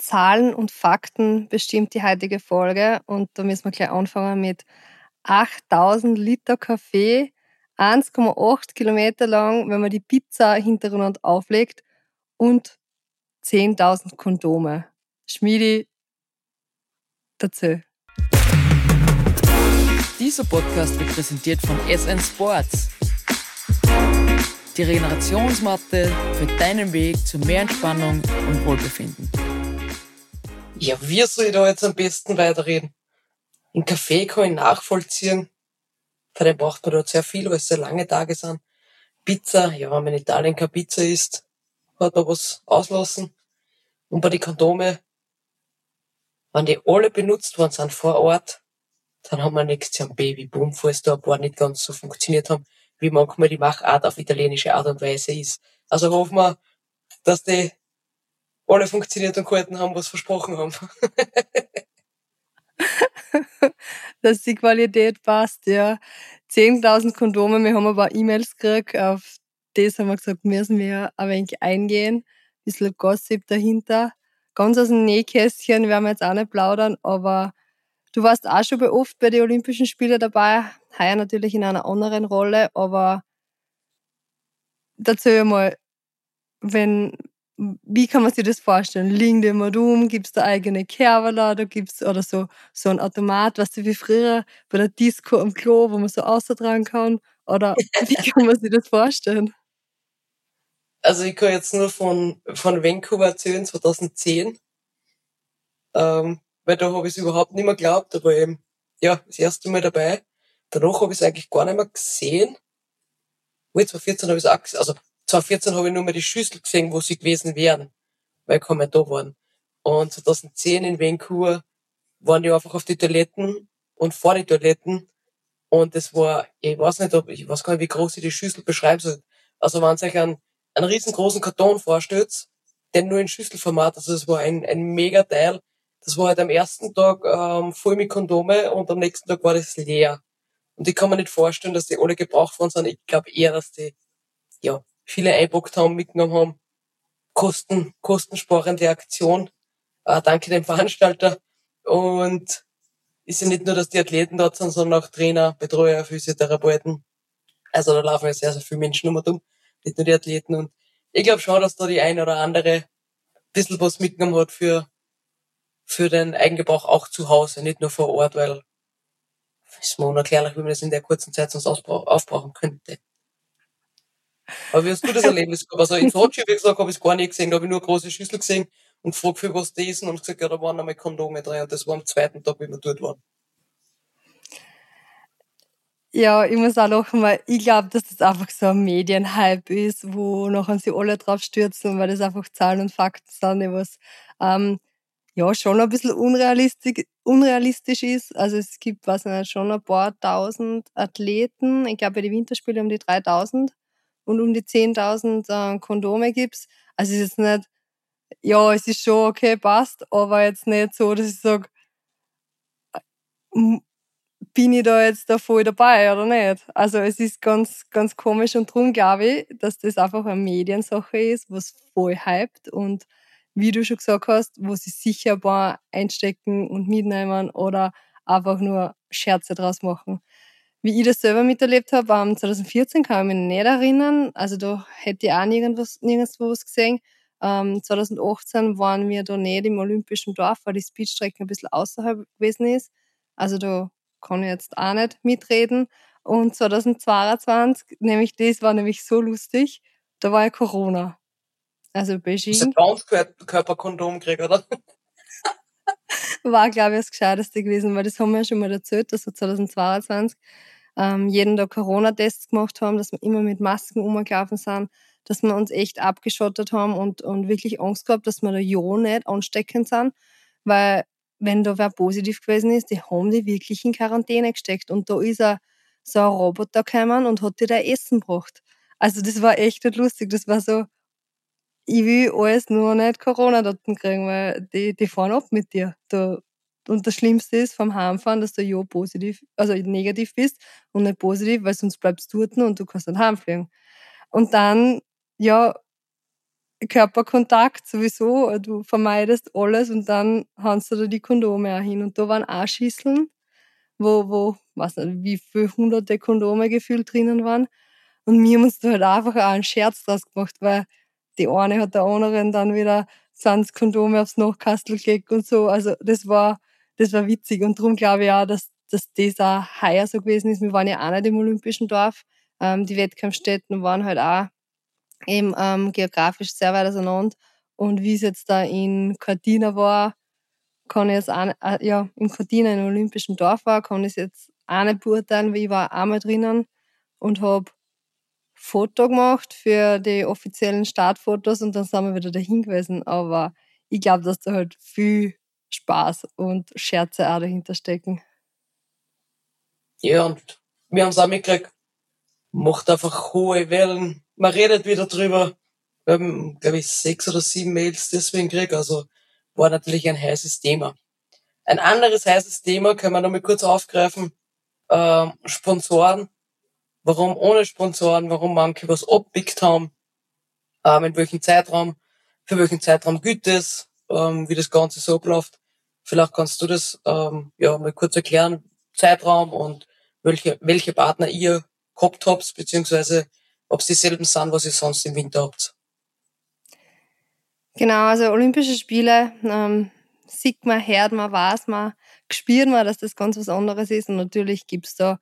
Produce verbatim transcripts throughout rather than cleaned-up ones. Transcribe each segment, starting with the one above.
Zahlen und Fakten bestimmt die heutige Folge und da müssen wir gleich anfangen mit achttausend Liter Kaffee, eins Komma acht Kilometer lang, wenn man die Pizza hintereinander auflegt und zehntausend Kondome. Schmiedi, dazu. Dieser Podcast wird präsentiert von S N Sports. Die Regenerationsmatte für deinen Weg zu mehr Entspannung und Wohlbefinden. Ja, wie soll ich da jetzt am besten weiterreden? Einen Kaffee kann ich nachvollziehen. Vor allem braucht man dort sehr viel, weil es sehr lange Tage sind. Pizza, ja, wenn man in Italien keine Pizza isst, hat man was auslassen. Und bei den Kondome, wenn die alle benutzt worden sind vor Ort, dann haben wir nächstes Jahr ein Babyboom, falls da ein paar nicht ganz so funktioniert haben, wie manchmal die Machart auf italienische Art und Weise ist. Also hoffen wir, dass die alle funktioniert und gehalten haben, was versprochen haben. Dass die Qualität passt, ja. zehntausend Kondome, wir haben aber E-Mails gekriegt, auf das haben wir gesagt, müssen wir ein wenig eingehen. Ein bisschen Gossip dahinter. Ganz aus dem Nähkästchen werden wir jetzt auch nicht plaudern, aber du warst auch schon oft bei den Olympischen Spielen dabei, heuer natürlich in einer anderen Rolle, aber erzähl mal, wenn, wie kann man sich das vorstellen? Liegen die immer rum? Gibt's da eigene Kerberler? Da gibt's, oder so, so ein Automat, weißt du, wie früher bei der Disco am Klo, wo man so austragen kann? Oder wie kann man sich das vorstellen? Also ich kann jetzt nur von, von Vancouver erzählen, zweitausendzehn. Ähm, weil da habe ich es überhaupt nicht mehr geglaubt, aber eben, ja, das erste Mal dabei. Danach habe ich es eigentlich gar nicht mehr gesehen. Wohl, zweitausendvierzehn habe ich es auch gesehen. Also zweitausendvierzehn habe ich nur mal die Schüssel gesehen, wo sie gewesen wären, weil ich kaum mehr da waren. Und zweitausendzehn in Vancouver waren die einfach auf die Toiletten und vor die Toiletten. Und das war, ich weiß nicht, ob, ich weiß gar nicht, wie groß ich die Schüssel beschreiben soll. Also wenn ihr euch einen, einen riesengroßen Karton vorstellt, den nur in Schüsselformat, also das war ein, ein mega Teil. Das war halt am ersten Tag ähm, voll mit Kondome und am nächsten Tag war das leer. Und ich kann mir nicht vorstellen, dass die alle gebraucht worden sind. Ich glaube eher, dass die, ja, viele einpackt haben, mitgenommen haben. Kosten, kostensparende Aktion. Äh, danke dem Veranstalter. Und ist ja nicht nur, dass die Athleten dort sind, sondern auch Trainer, Betreuer, Physiotherapeuten. Also da laufen ja sehr, sehr viele Menschen um und um, nicht nur die Athleten. Und ich glaube schon, dass da die eine oder andere ein bisschen was mitgenommen hat für, für den Eigengebrauch auch zu Hause, nicht nur vor Ort, weil es ist mir unerklärlich, wie man das in der kurzen Zeit sonst aufbrauchen könnte. Aber wie hast du das Erlebnis gehabt? Also in Sochi, wie gesagt, habe ich es gar nicht gesehen, da habe ich nur eine große Schüssel gesehen und gefragt, für was die ist und gesagt, ja, da waren einmal Kondome drin und das war am zweiten Tag, wie wir dort waren. Ja, ich muss auch lachen, weil ich glaube, dass das einfach so ein Medienhype ist, wo nachher sie alle drauf stürzen, weil das einfach Zahlen und Fakten sind, die was ähm, ja schon ein bisschen unrealistisch, unrealistisch ist. Also es gibt, weiß ich nicht, schon ein paar tausend Athleten. Ich glaube, bei den Winterspielen um die dreitausend und um die zehntausend äh, Kondome gibt's. Also es ist jetzt nicht, ja, es ist schon okay, passt, aber jetzt nicht so, dass ich sage, bin ich da jetzt da voll dabei oder nicht? Also es ist ganz, ganz komisch und darum glaube ich, dass das einfach eine Mediensache ist, was voll hypt und wie du schon gesagt hast, wo sie sicher ein paar einstecken und mitnehmen oder einfach nur Scherze draus machen. Wie ich das selber miterlebt habe, um, zweitausendvierzehn kann ich mich nicht erinnern, also da hätte ich auch nirgendwas, nirgendwo was gesehen. Ähm, zweitausendachtzehn waren wir da nicht im Olympischen Dorf, weil die Speedstrecke ein bisschen außerhalb gewesen ist. Also da kann ich jetzt auch nicht mitreden. Und zweitausendzweiundzwanzig, nämlich das war nämlich so lustig, da war ja Corona. Also Du hast Beijing ein Ganzkörperkondom gekriegt, oder? war, glaube ich, das Gescheiteste gewesen, weil das haben wir ja schon mal erzählt, dass wir zweitausendzweiundzwanzig ähm, jeden Tag Corona-Tests gemacht haben, dass wir immer mit Masken umgelaufen sind, dass wir uns echt abgeschottet haben und, und wirklich Angst gehabt, dass wir da ja nicht ansteckend sind, weil wenn da wer positiv gewesen ist, die haben die wirklich in Quarantäne gesteckt und da ist er so ein Roboter gekommen und hat dir da Essen gebracht. Also das war echt nicht lustig, das war so, ich will alles nur nicht Corona-Daten kriegen, weil die, die fahren ab mit dir. Da, und das Schlimmste ist vom Heimfahren, dass du ja positiv, also negativ bist und nicht positiv, weil sonst bleibst du dort und du kannst nicht heimfliegen. Und dann, ja, Körperkontakt sowieso, du vermeidest alles und dann haust du da die Kondome auch hin. Und da waren auch Schüsseln, wo, wo, weiß nicht, wie viele hunderte Kondome gefühlt drinnen waren. Und wir haben uns da halt einfach auch einen Scherz draus gemacht, weil die eine hat der anderen dann wieder zwanzig Kondome aufs Nachkastel gelegt und so. Also das war, das war witzig. Und darum glaube ich auch, dass, dass das auch heuer so gewesen ist. Wir waren ja auch nicht im Olympischen Dorf. Ähm, die Wettkampfstätten waren halt auch eben ähm, geografisch sehr weit auseinander. Und wie es jetzt da in Cortina war, kann ich jetzt auch, nicht- äh, ja, in Cortina im Olympischen Dorf war, kann ich es jetzt auch nicht beurteilen, weil ich war einmal drinnen und habe Foto gemacht für die offiziellen Startfotos und dann sind wir wieder dahin gewesen. Aber ich glaube, dass da halt viel Spaß und Scherze auch dahinter stecken. Ja, und wir haben es auch mitgekriegt, macht einfach hohe Wellen. Man redet wieder drüber. Wir haben, glaube ich, sechs oder sieben Mails deswegen gekriegt. Also war natürlich ein heißes Thema. Ein anderes heißes Thema können wir noch mal kurz aufgreifen. Ähm, Sponsoren. Warum ohne Sponsoren? Warum manche was abpickt haben? Ähm, in welchem Zeitraum? Für welchen Zeitraum gilt es? Ähm, wie das Ganze so abläuft? Vielleicht kannst du das ähm, ja mal kurz erklären. Zeitraum und welche, welche Partner ihr gehabt habt, beziehungsweise ob es dieselben sind, was ihr sonst im Winter habt. Genau, also Olympische Spiele, ähm, sieht man, hört man, weiß man, spürt man, dass das ganz was anderes ist. Und natürlich gibt's da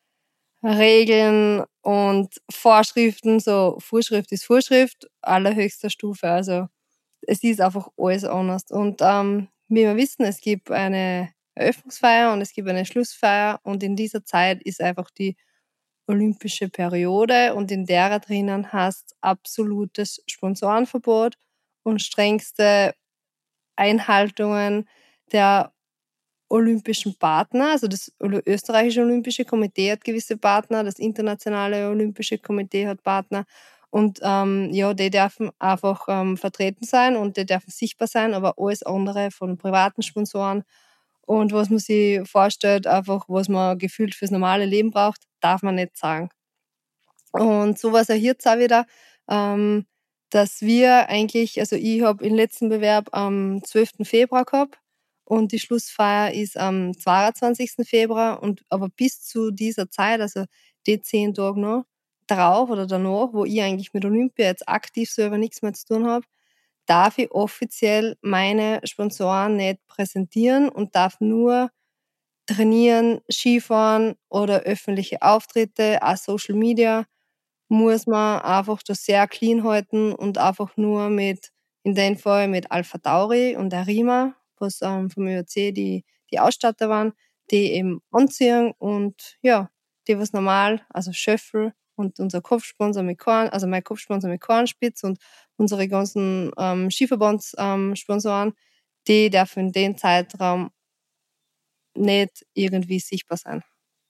Regeln und Vorschriften, so Vorschrift ist Vorschrift, allerhöchster Stufe. Also es ist einfach alles anders. Und ähm, wie wir wissen, es gibt eine Eröffnungsfeier und es gibt eine Schlussfeier und in dieser Zeit ist einfach die olympische Periode und in der drinnen hast absolutes Sponsorenverbot und strengste Einhaltungen der olympischen Partner. Also das österreichische Olympische Komitee hat gewisse Partner, das internationale Olympische Komitee hat Partner und ähm, ja, die dürfen einfach ähm, vertreten sein und die dürfen sichtbar sein, aber alles andere von privaten Sponsoren und was man sich vorstellt, einfach was man gefühlt fürs normale Leben braucht, darf man nicht sagen. Und so war es auch jetzt auch wieder, ähm, dass wir eigentlich, also ich habe den letzten Bewerb am zwölften Februar gehabt und die Schlussfeier ist am zweiundzwanzigsten Februar und aber bis zu dieser Zeit, also die zehn Tage noch drauf oder danach, wo ich eigentlich mit Olympia jetzt aktiv selber nichts mehr zu tun habe, darf ich offiziell meine Sponsoren nicht präsentieren und darf nur trainieren, Skifahren oder öffentliche Auftritte, auch Social Media, muss man einfach das sehr clean halten und einfach nur mit, in dem Fall mit Alpha Tauri und Arima, was ähm, vom Ö A C die, die Ausstatter waren, die eben anziehen und ja, die was normal, also Schöffel und unser Kopfsponsor mit Korn, also mein Kopfsponsor mit Kornspitz und unsere ganzen ähm, Skiverbandssponsoren, ähm, Sponsoren, die dürfen in dem Zeitraum nicht irgendwie sichtbar sein.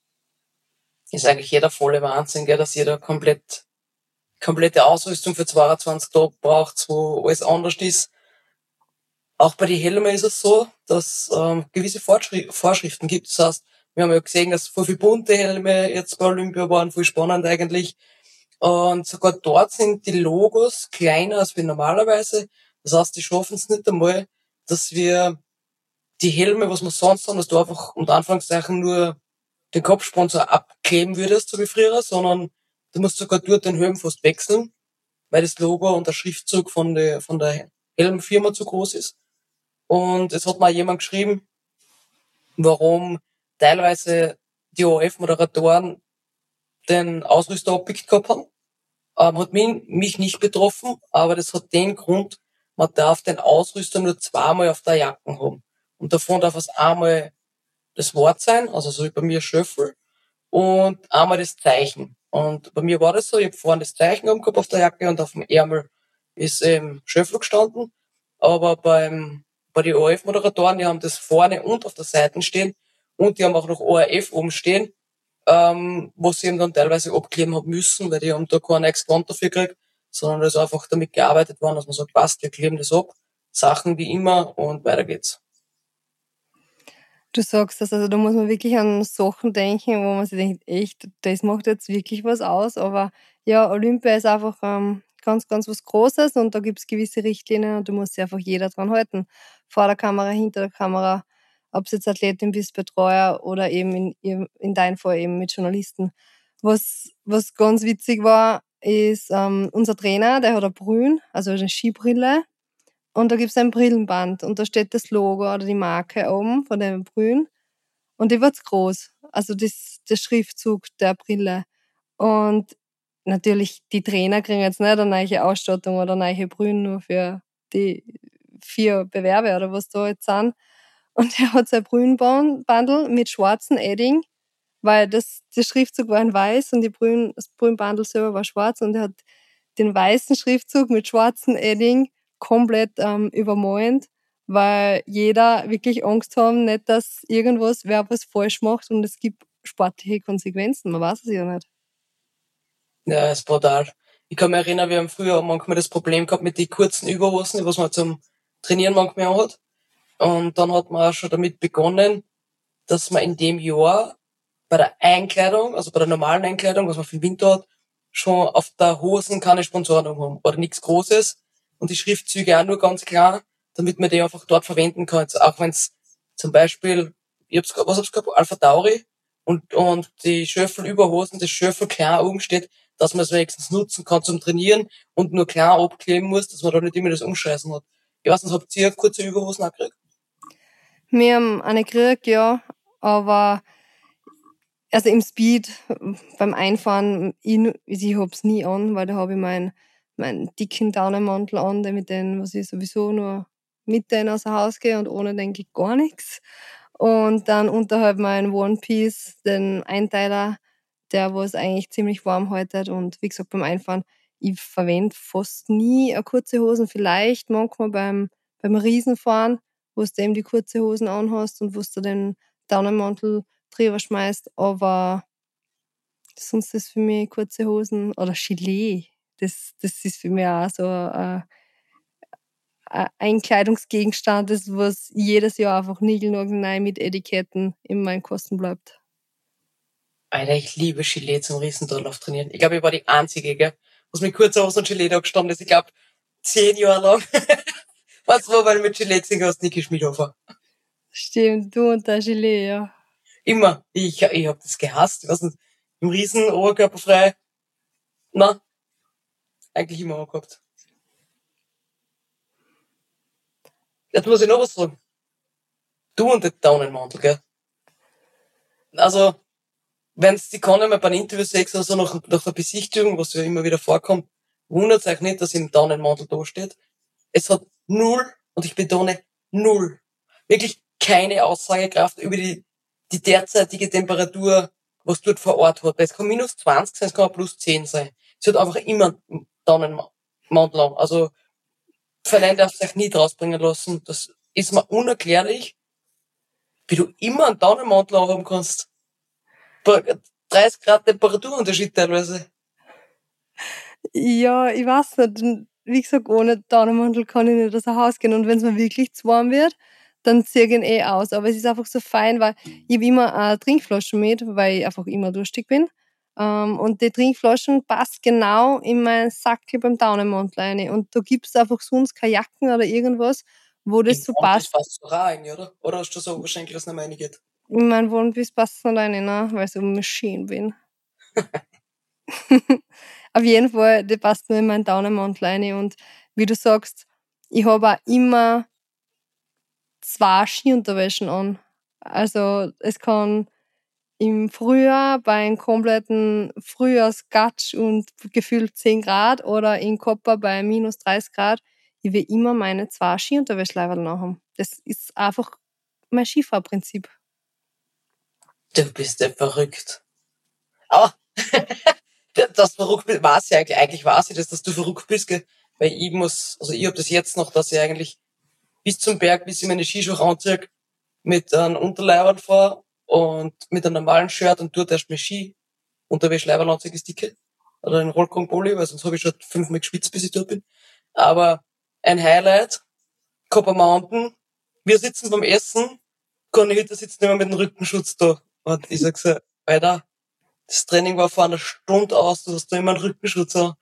Ist eigentlich jeder volle Wahnsinn, gell, dass jeder komplett, komplette Ausrüstung für zweiundzwanzig Tage braucht, wo alles anders ist. Auch bei den Helmen ist es so, dass ähm, gewisse Fortschri- Vorschriften gibt. Das heißt, wir haben ja gesehen, dass voll viele bunte Helme jetzt bei Olympia waren, voll spannend eigentlich. Und sogar dort sind die Logos kleiner als wir normalerweise. Das heißt, die schaffen es nicht einmal, dass wir die Helme, was wir sonst haben, dass du einfach unter Anführungszeichen nur den Kopfsponsor abkleben würdest, so wie früher, sondern du musst sogar dort den Helm fast wechseln, weil das Logo und der Schriftzug von der, von der Helmfirma zu groß ist. Und es hat mal jemand geschrieben, warum teilweise die O R F-Moderatoren den Ausrüster abgepickt gehabt haben. Ähm, hat mich, mich nicht betroffen, aber das hat den Grund, man darf den Ausrüster nur zweimal auf der Jacke haben. Und davon darf es einmal das Wort sein, also so wie bei mir Schöffel, und einmal das Zeichen. Und bei mir war das so, ich habe vorne das Zeichen oben gehabt auf der Jacke und auf dem Ärmel ist ähm, Schöffel gestanden. Aber beim, bei den O R F-Moderatoren, die haben das vorne und auf der Seite stehen und die haben auch noch O R F oben stehen, ähm, wo sie eben dann teilweise abkleben haben müssen, weil die haben da kein extra Gewand dafür gekriegt, sondern das ist einfach damit gearbeitet worden, dass man sagt, passt, wir kleben das ab, Sachen wie immer und weiter geht's. Du sagst das, also da muss man wirklich an Sachen denken, wo man sich denkt, echt, das macht jetzt wirklich was aus. Aber ja, Olympia ist einfach ähm, ganz, ganz was Großes und da gibt's gewisse Richtlinien und da muss sich einfach jeder dran halten. Vor der Kamera, hinter der Kamera, ob du jetzt Athletin bist, Betreuer oder eben in, in deinem Fall eben mit Journalisten. Was, was ganz witzig war, ist ähm, unser Trainer, der hat eine Brille, also eine Skibrille und da gibt's ein Brillenband und da steht das Logo oder die Marke oben von den Brillen und die wird's groß, also das, der Schriftzug der Brille. Und natürlich, die Trainer kriegen jetzt nicht eine neue Ausstattung oder neue Brühen nur für die vier Bewerbe oder was da jetzt sind. Und er hat sein Brühenbandel mit schwarzem Edding, weil das, der Schriftzug war in weiß und die Brühen, das Brühenbandel selber war schwarz und er hat den weißen Schriftzug mit schwarzem Edding komplett ähm, übermalt, weil jeder wirklich Angst haben, nicht, dass irgendwas, wer was falsch macht und es gibt sportliche Konsequenzen, man weiß es ja nicht. Ja, ist brutal. Ich kann mich erinnern, wir haben früher manchmal das Problem gehabt mit den kurzen Überhosen, was man zum Trainieren manchmal anhat. Und dann hat man auch schon damit begonnen, dass man in dem Jahr bei der Einkleidung, also bei der normalen Einkleidung, was man für den Winter hat, schon auf der Hosen keine Sponsoren haben oder nichts Großes und die Schriftzüge auch nur ganz klar, damit man die einfach dort verwenden kann. Also auch wenn es zum Beispiel, ich hab's, was hab's gehabt, Alpha Tauri und, und die Schöffel-Überhosen, das Schöffel klar oben steht, dass man es wenigstens nutzen kann zum Trainieren und nur klar abkleben muss, dass man da nicht immer das Umscheißen hat. Ich weiß nicht, habt ihr kurze Überhosen auch gekriegt? Wir haben eine gekriegt, ja, aber also im Speed beim Einfahren, ich, ich hab's nie an, weil da habe ich meinen mein dicken Daunenmantel an, mit dem, was ich sowieso nur mit denen aus dem Haus gehe und ohne denke ich gar nichts. Und dann unterhalb mein One Piece, den Einteiler, der was eigentlich ziemlich warm haltet und wie gesagt beim Einfahren, ich verwende fast nie eine kurze Hosen, vielleicht manchmal beim, beim Riesenfahren, wo du eben die kurze Hosen anhast und wo du den Daunenmantel drüber schmeißt, aber sonst ist für mich kurze Hosen oder Gilet, das, das ist für mich auch so ein, ein Kleidungsgegenstand, das was jedes Jahr einfach niegelnagelneu mit Etiketten in meinen Kosten bleibt. Alter, ich liebe Gilet zum Riesendorlauf trainieren. Ich glaube, ich war die Einzige, gell, was mit kurzer Hose und Gilet da gestanden ist. Ich glaube, zehn Jahre lang. Was war, weil mit Gilet singen hast, Niki Schmidhofer. Stimmt, du und der Gilet, ja. Immer. Ich, ich hab das gehasst. Ich weiß nicht, im Riesen, oberkörperfrei. Na, eigentlich immer angehabt. Jetzt muss ich noch was sagen. Du und der Daunenmantel, gell. Also, wenn's die kann mal beim Interview sechs oder so nach, nach der Besichtigung, was ja immer wieder vorkommt, wundert euch nicht, dass im Daunenmantel da steht. Es hat null, und ich betone null, wirklich keine Aussagekraft über die, die derzeitige Temperatur, was dort vor Ort hat. Weil es kann minus zwanzig sein, es kann auch plus zehn sein. Es hat einfach immer einen Daunenmantel an. Also, Verein darf sich nie draus bringen lassen. Das ist mir unerklärlich, wie du immer einen Daunenmantel haben kannst. dreißig Grad Temperaturunterschied teilweise. Ja, ich weiß nicht. Wie gesagt, ohne Daunenmantel kann ich nicht aus dem Haus gehen. Und wenn es mir wirklich zu warm wird, dann ziehe ich ihn eh aus. Aber es ist einfach so fein, weil ich habe immer eine Trinkflasche mit, weil ich einfach immer durstig bin. Um, und die Trinkflaschen passt genau in meinen Sackel beim Daunenmantel rein. Und da gibt's einfach sonst keine Jacken oder irgendwas, wo das Im so Front passt. ist fast so rein, oder? Oder hast du so wahrscheinlich, dass es nicht mehr reingeht? In meinen Wohnbiss passt es nicht rein, ne? Weil ich so eine Maschine bin. Auf jeden Fall, die passt nur in meinen Daunenmantel rein. Und wie du sagst, ich habe auch immer zwei Skiunterwäschen an. Also es kann im Frühjahr bei einem kompletten Frühjahrsgatsch und gefühlt zehn Grad oder in Kopper bei minus dreißig Grad, ich will immer meine zwei Skiunterwäschleiberl haben. Das ist einfach mein Skifahrprinzip. Du bist ja verrückt. Aber das verrückt bist, weiß ich eigentlich, eigentlich weiß ich das, dass du verrückt bist, gell? Weil ich muss, also ich hab das jetzt noch, dass ich eigentlich bis zum Berg, bis ich meine Skischuhe anziehe, mit einem Unterleiberl fahre und mit einem normalen Shirt und dort erst mein Ski Unterwäschleiberl anziehe, ist dicke. Oder einen Rollkragenpulli, weil sonst habe ich schon fünfmal geschwitzt, bis ich dort bin. Aber ein Highlight, Copper Mountain, wir sitzen beim Essen, Cornelita sitzt immer mit dem Rückenschutz da. Und ich sag so, Alter, das Training war vor einer Stunde aus, du hast da immer einen Rückenschutz an.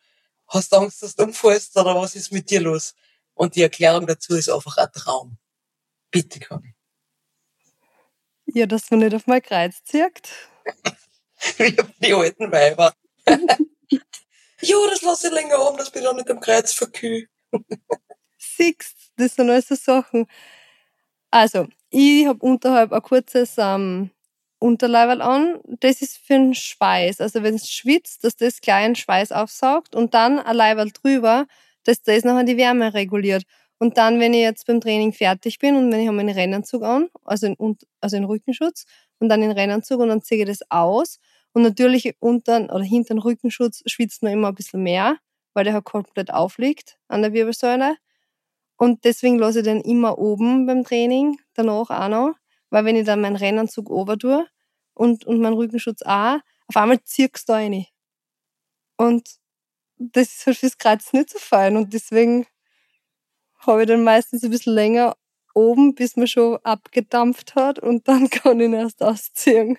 Hast du Angst, dass du umfällst oder was ist mit dir los? Und die Erklärung dazu ist einfach ein Traum. Bitte, Conny. Ja, dass man nicht auf mein Kreuz zieht. Wie die alten Weiber. Ja, das lasse ich länger um, dass ich noch nicht am Kreuz verkühe. Siehst, das sind alles so Sachen. Also, ich habe unterhalb ein kurzes ähm, Unterleiberl an. Das ist für den Schweiß. Also, wenn es schwitzt, dass das kleinen Schweiß aufsaugt und dann ein Leiberl drüber, dass das nachher die Wärme reguliert. Und dann, wenn ich jetzt beim Training fertig bin und wenn ich habe meinen Rennanzug an, also in, also in Rückenschutz und dann den Rennanzug und dann ziehe ich das aus. Und natürlich unter oder hinter den Rückenschutz schwitzt man immer ein bisschen mehr, weil der halt komplett aufliegt an der Wirbelsäule. Und deswegen lasse ich den immer oben beim Training, danach auch noch. Weil wenn ich dann meinen Rennanzug ober tue und, und meinen Rückenschutz auch, auf einmal zirkst du rein. Und das ist halt fürs Kreuz nicht so fein. Und deswegen habe ich den meistens ein bisschen länger oben, bis man schon abgedampft hat und dann kann ich ihn erst ausziehen.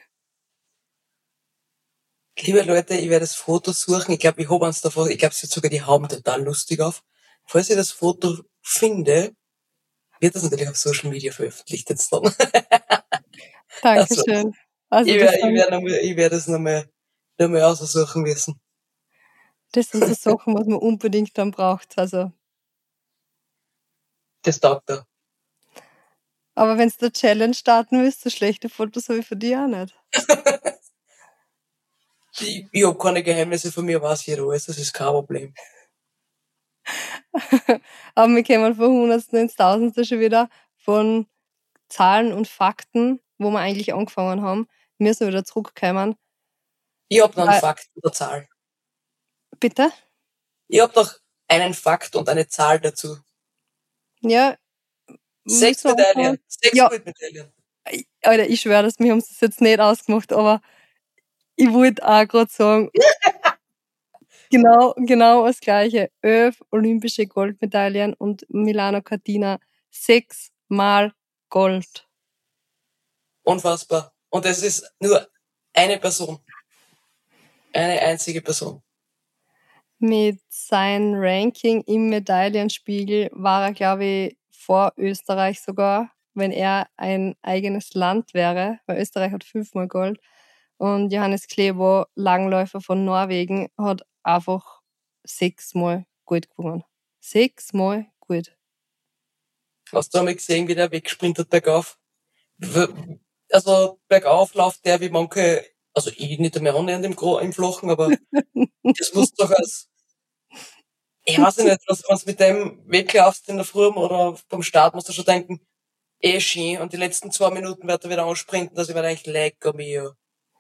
Liebe Leute, ich werde das Foto suchen. Ich glaube, ich habe eins davon. Ich glaube, es sieht sogar die Hauben total lustig auf. Falls ich das Foto finde, wird das natürlich auf Social Media veröffentlicht jetzt dann. Dankeschön. Also, ich das, werde, ich sind, werde, noch mal, ich werde es nochmal noch mal aussuchen müssen. das sind so Sachen, was man unbedingt dann braucht. Also. Das taugt er. Aber wenn du der Challenge starten willst, so schlechte Fotos habe ich für dich auch nicht. ich ich habe keine Geheimnisse von mir, weiß jeder alles, das ist kein Problem. Aber wir kommen von Hundertsten ins Tausendste schon wieder von Zahlen und Fakten, wo wir eigentlich angefangen haben, müssen wir wieder zurückkommen. Ich habe noch einen Weil- Fakt oder Zahl. Bitte? Ich habe noch einen Fakt und eine Zahl dazu. Ja. Sechs müssen wir Medaillen. anfangen? Sechs Ja. Goldmedaillen. Alter, ich schwöre, dass wir haben es jetzt nicht ausgemacht, aber ich wollte auch gerade sagen, genau, genau das Gleiche. Elf olympische Goldmedaillen und Milano Cortina sechsmal Gold. Unfassbar. Und es ist nur eine Person. Eine einzige Person. Mit seinem Ranking im Medaillenspiegel war er, glaube ich, vor Österreich sogar, wenn er ein eigenes Land wäre, weil Österreich hat fünfmal Gold. Und Johannes Klebo, Langläufer von Norwegen, hat einfach sechsmal Gold gewonnen. Sechsmal Gold. Hast du einmal gesehen, wie der wegsprintet bergauf? W- Also bergauf läuft der wie manche, also ich nicht mehr annähernd im, Gro- im Flachen, aber das musst du doch als, ich weiß nicht, was wenn du mit dem weglaufst in der Früh oder beim Start, musst du schon denken, eh schön, und die letzten zwei Minuten wird er wieder ansprinten, dass ich mir denke, lecker mir.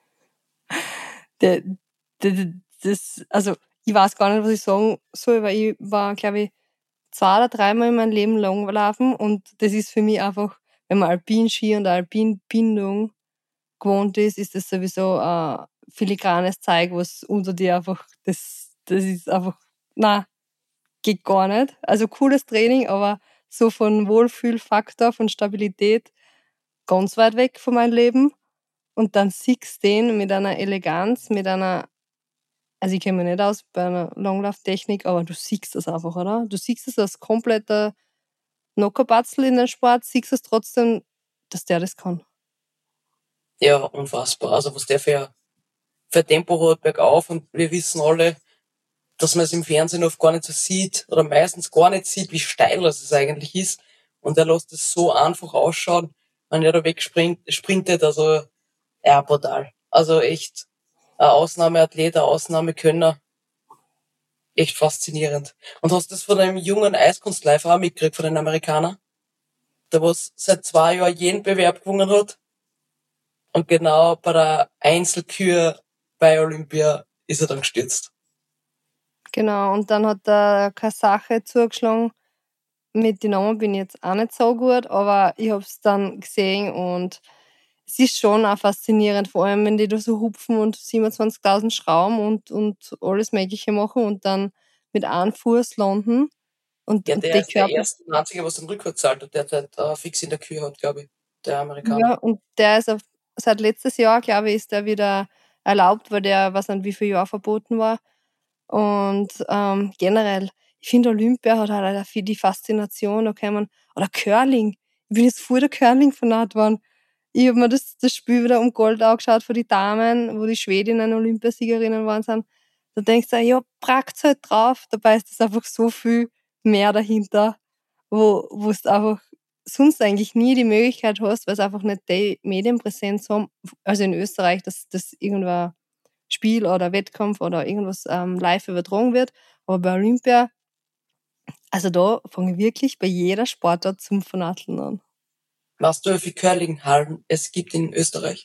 Der, der, der, das, also, ich weiß gar nicht, was ich sagen soll, weil ich war, glaube ich, zwei oder dreimal in meinem Leben langlaufen und das ist für mich einfach, wenn man Alpinski und Alpinbindung gewohnt ist, ist das sowieso ein filigranes Zeug, was unter dir einfach, das, das ist einfach, na, geht gar nicht. Also cooles Training, aber so von Wohlfühlfaktor, von Stabilität ganz weit weg von meinem Leben. Und dann siehst du den mit einer Eleganz, mit einer, also ich kenne mich nicht aus bei einer Langlauftechnik, aber du siehst das einfach, oder? Du siehst es als kompletter Nockerbatzel in den Sport, siehst es trotzdem, dass der das kann. Ja, unfassbar. Also was der für, für Tempo hat bergauf, und wir wissen alle, dass man es im Fernsehen oft gar nicht so sieht oder meistens gar nicht sieht, wie steil das es eigentlich ist. Und er lässt es so einfach ausschauen, wenn er da wegspringt, sprintet, also ja, brutal. Also echt ein Ausnahmeathlet, ein Ausnahmekönner. Echt faszinierend. Und hast du das von einem jungen Eiskunstläufer auch mitgekriegt, von den Amerikanern? Der was seit zwei Jahren jeden Bewerb gewonnen hat. Und genau bei der Einzelkür bei Olympia ist er dann gestürzt. Genau, und dann hat der Kasache zugeschlagen. Mit den Namen bin ich jetzt auch nicht so gut, aber ich habe es dann gesehen und es ist schon auch faszinierend, vor allem wenn die da so hupfen und siebenundzwanzigtausend Schrauben und, und alles Mögliche machen und dann mit einem Fuß landen. Und, Ja, und der die ist der Körper, erste und einzige, was den Rückwärtssalto derzeit äh, fix in der Kür hat, glaube ich. Der Amerikaner. ja, und der ist auf, seit letztes Jahr, glaube ich, ist der wieder erlaubt, weil der, was nicht wie viele Jahre verboten war. Und ähm, generell, ich finde Olympia hat halt auch viel die Faszination, da kann man, oder Curling. Ich bin jetzt voll der Curling-Fanat geworden. Ich habe mir das, das Spiel wieder um Gold angeschaut für die Damen, wo die Schwedinnen Olympiasiegerinnen waren. Sind. Da denkst du, ja, prackt's halt drauf. Dabei ist das einfach so viel mehr dahinter, wo wo du einfach sonst eigentlich nie die Möglichkeit hast, weil es einfach nicht die Medienpräsenz haben, also in Österreich, dass das irgendein Spiel oder Wettkampf oder irgendwas ähm, live übertragen wird. Aber bei Olympia, also da fange ich wirklich bei jeder Sportart zum Fanateln an. Weißt du, wie viele Curling-Hallen es gibt in Österreich?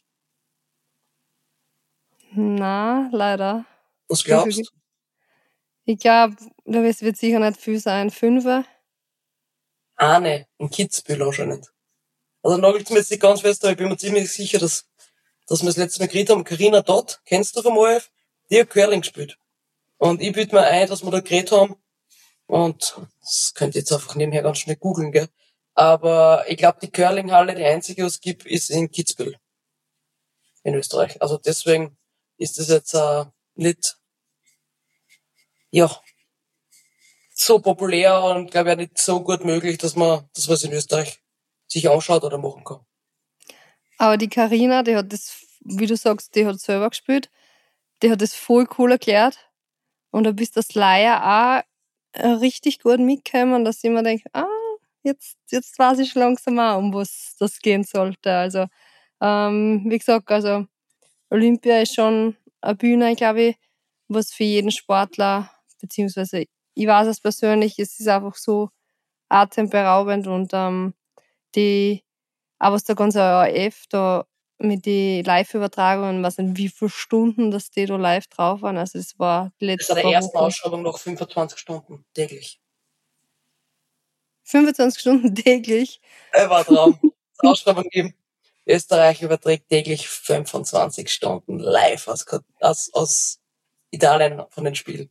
Na, leider. Was Wie viel glaubst gibt- du? Ich glaube, da wird wird sicher nicht viel sein. Fünfe? Eine in Kitzbühel anscheinend. Also nagelt's mir jetzt nicht ganz fest, aber ich bin mir ziemlich sicher, dass, dass wir das letzte Mal geredet haben. Carina Dott, kennst du vom O R F? Die hat Curling gespielt. Und ich biete mir ein, dass wir da geredet haben. Und das könnt ihr jetzt einfach nebenher ganz schnell googeln, gell? Aber ich glaube, die Curlinghalle, die einzige, was es gibt, ist in Kitzbühel. In Österreich. Also deswegen ist das jetzt äh, nicht, ja, so populär und glaube ich auch nicht so gut möglich, dass man das, was in Österreich sich anschaut oder machen kann. Aber die Karina, die hat das, wie du sagst, die hat selber gespielt. Die hat das voll cool erklärt. Und da bist das Laie auch äh, richtig gut mitgekommen, dass ich mir denke, ah, jetzt, jetzt weiß ich schon langsam auch, um was das gehen sollte. Also, ähm, wie gesagt, also Olympia ist schon eine Bühne, glaube ich, was für jeden Sportler, beziehungsweise ich weiß es persönlich, es ist einfach so atemberaubend und ähm, die, auch was der ganze O R F da mit den Live-Übertragungen, was in wie viele Stunden, dass die da live drauf waren. Also das war die Das letzten war der paar ersten Wochen. Ausschreibung noch fünfundzwanzig Stunden täglich. fünfundzwanzig Stunden täglich. Er war ein Traum. Das Ausschreibung gegeben. Österreich überträgt täglich fünfundzwanzig Stunden live aus, aus, aus Italien von den Spielen.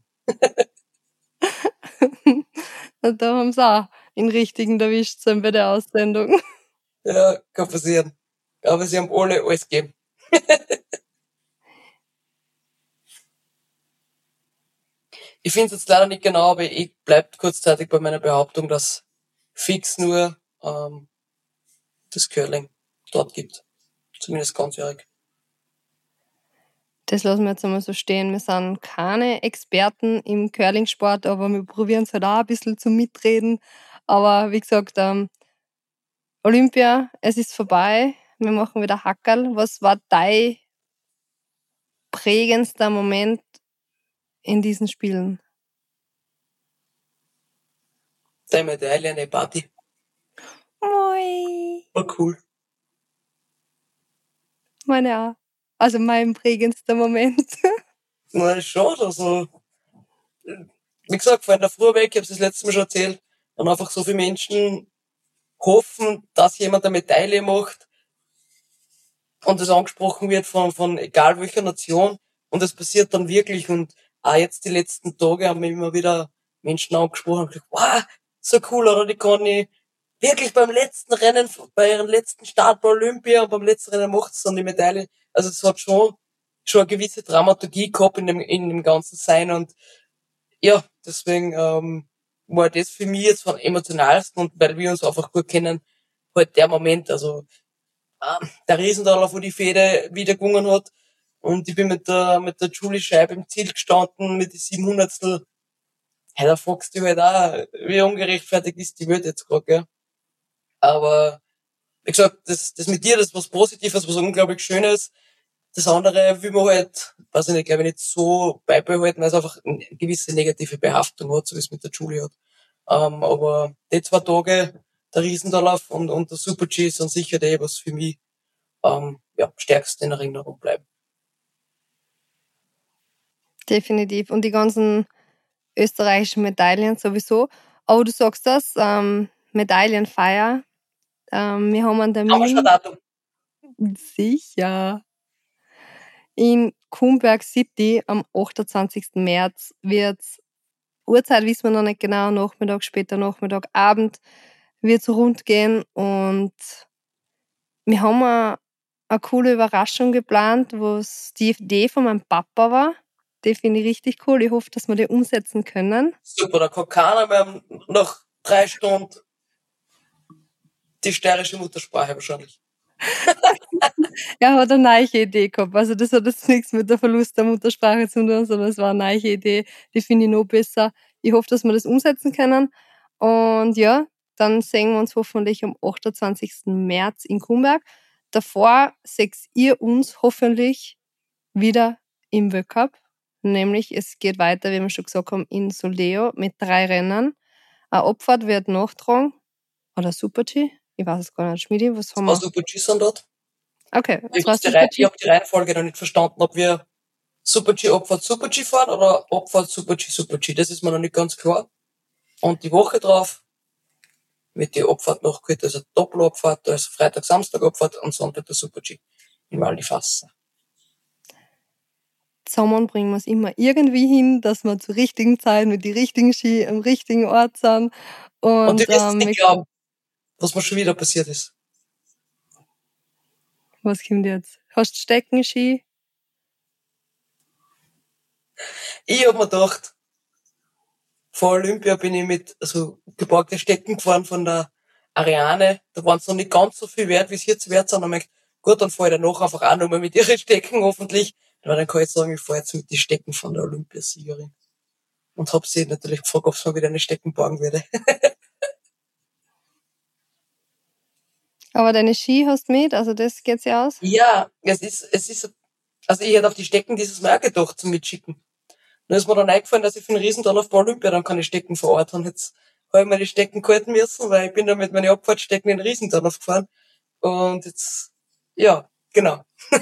Und da haben sie auch den richtigen erwischt sein bei der Aussendung. Ja, kann passieren. Aber sie haben alle alles gegeben. Ich finde es jetzt leider nicht genau, aber ich bleib kurzzeitig bei meiner Behauptung, dass fix nur ähm, das Curling dort gibt. Zumindest ganzjährig. Das lassen wir jetzt einmal so stehen. Wir sind keine Experten im Curlingsport, aber wir probieren es halt auch ein bisschen zu mitreden. Aber wie gesagt, ähm, Olympia, es ist vorbei. Wir machen wieder Hackerl. Was war dein prägendster Moment in diesen Spielen? Deine Medaille, eine Party. Moi. War cool. Meine auch. Also mein prägendster Moment. Na, schon, also, wie gesagt, vor in der Früh weg, ich hab's das letzte Mal schon erzählt, und einfach so viele Menschen hoffen, dass jemand eine Medaille macht und das angesprochen wird von, von egal welcher Nation und das passiert dann wirklich und auch jetzt die letzten Tage haben mich immer wieder Menschen angesprochen und gesagt, wow, so cool, oder die kann ich wirklich beim letzten Rennen, bei ihrem letzten Start bei Olympia und beim letzten Rennen macht es dann die Medaille. Also es hat schon, schon eine gewisse Dramaturgie gehabt in dem, in dem ganzen Sein und ja, deswegen ähm, war das für mich jetzt von emotionalsten und weil wir uns einfach gut kennen, halt der Moment, also ähm, der Riesendaler, wo die Fehde wieder gewonnen hat und ich bin mit der mit der Julie Scheib im Ziel gestanden mit die siebenhundertstel. Hey, da fragst du halt auch, wie ungerechtfertigt ist die Welt jetzt gerade, gell? Aber wie gesagt, das, das mit dir, das ist was Positives, was unglaublich Schönes. Das andere will man halt, weiß ich nicht, glaube ich, nicht so beibehalten, weil es einfach eine gewisse negative Behaftung hat, so wie es mit der Julie hat. Ähm, aber die zwei Tage, der Riesendalauf und, und der Super-G sind sicher die, was für mich ähm, ja, stärkst in Erinnerung bleiben. Definitiv. Und die ganzen österreichischen Medaillen sowieso. Aber du sagst das, ähm, Medaillenfeier. Ähm, wir haben einen Haben wir schon ein Termin. Datum? Sicher. In Kumberg City am achtundzwanzigsten März wird's, Uhrzeit wissen wir noch nicht genau, Nachmittag, später Nachmittag, Abend wird's rund gehen und wir haben eine, eine coole Überraschung geplant, was die Idee von meinem Papa war. die finde ich richtig cool. Ich hoffe, dass wir die umsetzen können. Super, da kann keiner mehr nach drei Stunden die steirische Muttersprache wahrscheinlich. Er hat eine neue Idee gehabt. Also das hat jetzt nichts mit der Verlust der Muttersprache zu tun, sondern es war eine neue Idee. Die finde ich noch besser. Ich hoffe, dass wir das umsetzen können. Und ja, dann sehen wir uns hoffentlich am achtundzwanzigsten März in Kumberg. Davor seht ihr uns hoffentlich wieder im Weltcup. Nämlich, es geht weiter, wie wir schon gesagt haben, in Soldeo mit drei Rennen. Eine Abfahrt wird nachtragen. Oder Super-G? Ich weiß es gar nicht. Schmiedi, was haben wir? Was Super-G sind dort? Okay, Ich das war habe die, Reihe- ich Super-G. hab die Reihenfolge noch nicht verstanden, ob wir Super-G, Abfahrt, Super-G fahren oder Abfahrt, Super-G, Super-G. Das ist mir noch nicht ganz klar. Und die Woche drauf wird die Abfahrt nachgeholt, also Doppelabfahrt, also Freitag, Samstag Abfahrt und Sonntag der Super-G. In Val-di-Fassa. Zusammen bringen wir es immer irgendwie hin, dass wir zur richtigen Zeit mit den richtigen Ski am richtigen Ort sind. Und Und du wirst ähm, nicht glauben, was mir schon wieder passiert ist. was kommt jetzt? Hast du Steckenski? Ich hab mir gedacht, vor Olympia bin ich mit so geborgte Stecken gefahren von der Ariane. Da waren es noch nicht ganz so viel wert, wie es jetzt wert sind. Und ich hab mir gedacht, gut, dann fahr ich danach einfach auch nochmal mit ihren Stecken, hoffentlich. Aber dann kann ich sagen, ich fahr jetzt mit den Stecken von der Olympiasiegerin. Und hab sie natürlich gefragt, ob sie mir wieder eine Stecken borgen würde. Aber deine Ski hast du mit, also das geht sich aus? Ja, es ist, es ist, also ich hätte auf die Stecken dieses Mal auch gedacht zum Mitschicken. Dann ist mir dann eingefallen, dass ich für den Riesental auf Olympia dann keine Stecken vor Ort habe. Jetzt habe ich mir die Stecken gehalten müssen, weil ich bin dann mit meinen Abfahrtstecken in den Riesental aufgefahren. Und jetzt, ja, genau.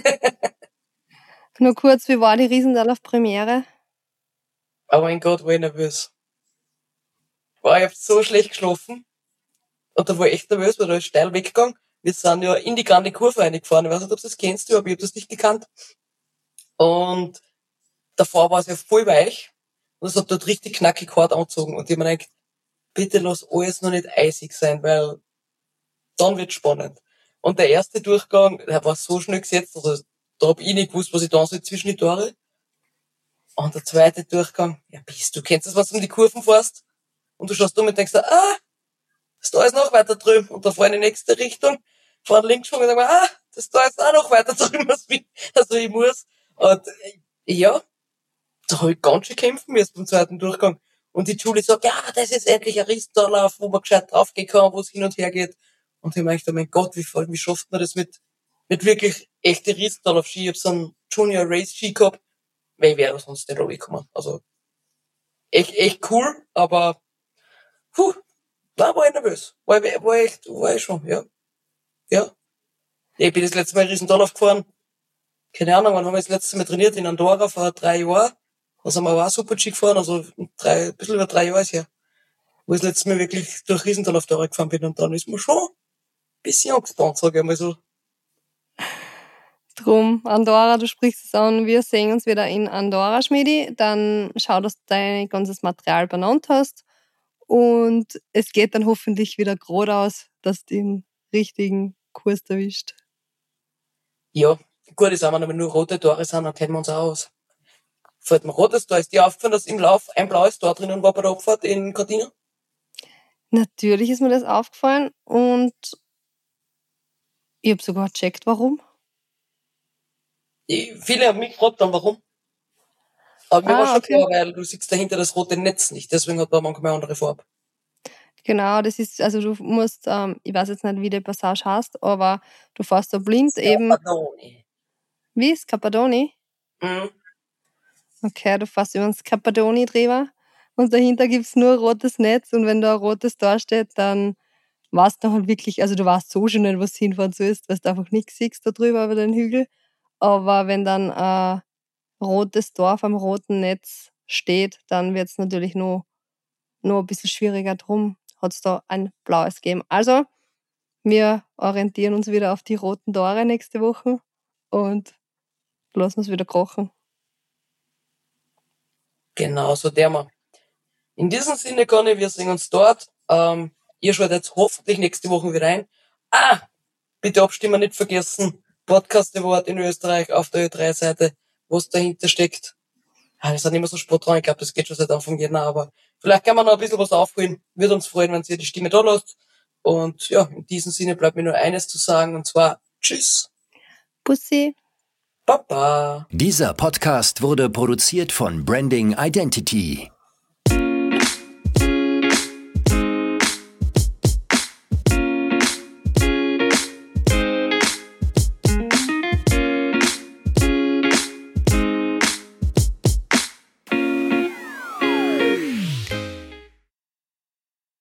Nur kurz, wie war die Riesendorf-Premiere? Oh mein Gott, war ich nervös. Boah, ich hab so schlecht geschlafen. Und da war ich echt nervös, weil da ist steil weggegangen. Wir sind ja in die grande Kurve reingefahren. Ich weiß nicht, ob du das kennst, aber ich hab das nicht gekannt. Und davor war es ja voll weich. Und es hat dort richtig knackig hart angezogen. Und ich hab mir gedacht, bitte lass alles noch nicht eisig sein, weil dann wird's spannend. Und der erste Durchgang, der war so schnell gesetzt, also da hab ich nicht gewusst, was ich da soll zwischen die Tore. Und der zweite Durchgang, ja bist du, kennst du das, was du um die Kurven fährst? Und du schaust um und denkst, ah, das da ist noch weiter drüben. Und da fahr ich in die nächste Richtung, fahr links schon und sag mir, ah, das da ist auch noch weiter drüben, als ich, also ich muss. Und ja, da hab ich ganz schön kämpfen müssen beim zweiten Durchgang. Und die Julie sagt, ja, das ist endlich ein Riesendorlauf, wo man gescheit draufgehen kann, wo es hin und her geht. Und ich meinte, oh mein Gott, wie, wie schafft man das mit, mit wirklich echte Riesendorlauf-Ski? Ich hab so einen Junior Race Ski gehabt, weil ich wäre sonst nicht runtergekommen. Also, echt, echt cool, aber, puh, da war ich nervös. War ich, war ich echt, war ich schon, ja. Ja. Ich bin das letzte Mal Riesendorlauf gefahren. Keine Ahnung, wann haben wir das letzte Mal trainiert? In Andorra vor drei Jahren. Da sind wir auch Super-G gefahren, also drei, ein bisschen über drei Jahre ist her. Wo ich das letzte Mal wirklich durch Riesental auf Dauer gefahren bin und dann ist mir schon ein bisschen angespannt, sag ich mal so. Drum, Andorra, du sprichst es an, wir sehen uns wieder in Andorra, Schmiedi. Dann schau, dass du dein ganzes Material benannt hast. Und es geht dann hoffentlich wieder geradeaus, dass du den richtigen Kurs erwischt. Ja, gut ist auch, wenn nur rote Tore sind, dann kennen wir uns auch aus. Fällt mir rotes Tor, ist dir aufgefallen, dass im Lauf ein blaues Tor drinnen war bei der Abfahrt in Cortina? Natürlich ist mir das aufgefallen und ich habe sogar gecheckt, warum. Ich, viele haben mich gefragt dann, warum. Aber mir Ah, war schon okay. klar, weil du siehst dahinter das rote Netz nicht, deswegen hat er manchmal eine andere Farbe. Genau, das ist, also du musst, ähm, ich weiß jetzt nicht, wie die Passage heißt, aber du fährst da blind eben. Scapadoni. Wie? Scapadoni? Mhm. Okay, du fährst über den Scapadoni drüber und dahinter gibt's nur rotes Netz und wenn da ein rotes Tor steht, dann weißt du halt wirklich, also du weißt so schon nicht, was hinfahren sollst, weil du einfach nichts siehst da drüber über den Hügel. Aber wenn dann ein rotes Tor am roten Netz steht, dann wird's natürlich noch, noch ein bisschen schwieriger. Drum hat's da ein blaues gegeben. Also, wir orientieren uns wieder auf die roten Tore nächste Woche und lassen uns wieder kochen. Genau, so der mal. In diesem Sinne, Conny, wir sehen uns dort. Ähm, ihr schaut jetzt hoffentlich nächste Woche wieder ein. Ah, bitte abstimmen nicht vergessen. Podcast Award in Österreich auf der Ö drei Seite, was dahinter steckt. wir sind immer so spät dran, ich glaube, das geht schon seit Anfang Jänner, aber vielleicht kann man noch ein bisschen was aufholen. Würde uns freuen, wenn ihr die Stimme da lasst. Und ja, in diesem Sinne bleibt mir nur eines zu sagen, und zwar Tschüss. Bussi. Baba. Dieser Podcast wurde produziert von Branding Identity.